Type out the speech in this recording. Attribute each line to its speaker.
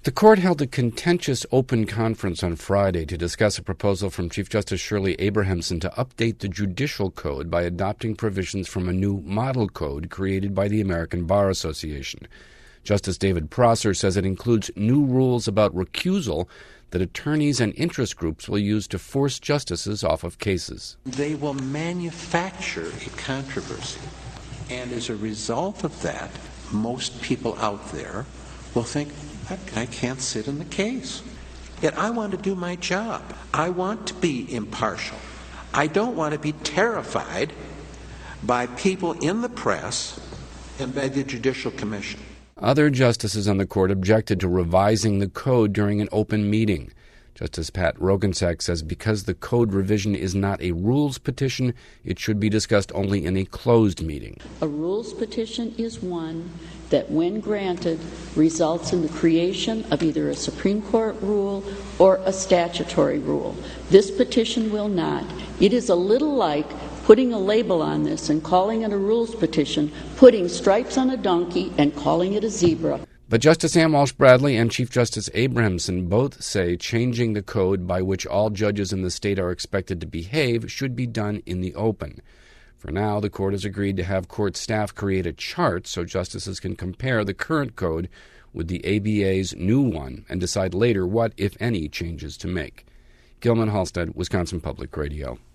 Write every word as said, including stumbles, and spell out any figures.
Speaker 1: The court held a contentious open conference on Friday to discuss a proposal from Chief Justice Shirley Abrahamson to update the judicial code by adopting provisions from a new model code created by the American Bar Association. Justice David Prosser says it includes new rules about recusal that attorneys and interest groups will use to force justices off of cases.
Speaker 2: They will manufacture a controversy, and as a result of that, most people out there will think, that guy can't sit in the case. Yet I want to do my job. I want to be impartial. I don't want to be terrified by people in the press and by the Judicial Commission.
Speaker 1: Other justices on the court objected to revising the code during an open meeting. Justice Pat Roggensack says because the code revision is not a rules petition, it should be discussed only in a closed meeting.
Speaker 3: A rules petition is one that, when granted, results in the creation of either a Supreme Court rule or a statutory rule. This petition will not. It is a little like putting a label on this and calling it a rules petition, putting stripes on a donkey and calling it a zebra.
Speaker 1: But Justice Ann Walsh Bradley and Chief Justice Abrahamson both say changing the code by which all judges in the state are expected to behave should be done in the open. For now, the court has agreed to have court staff create a chart so justices can compare the current code with the A B A's new one and decide later what, if any, changes to make. Gilman Halstead, Wisconsin Public Radio.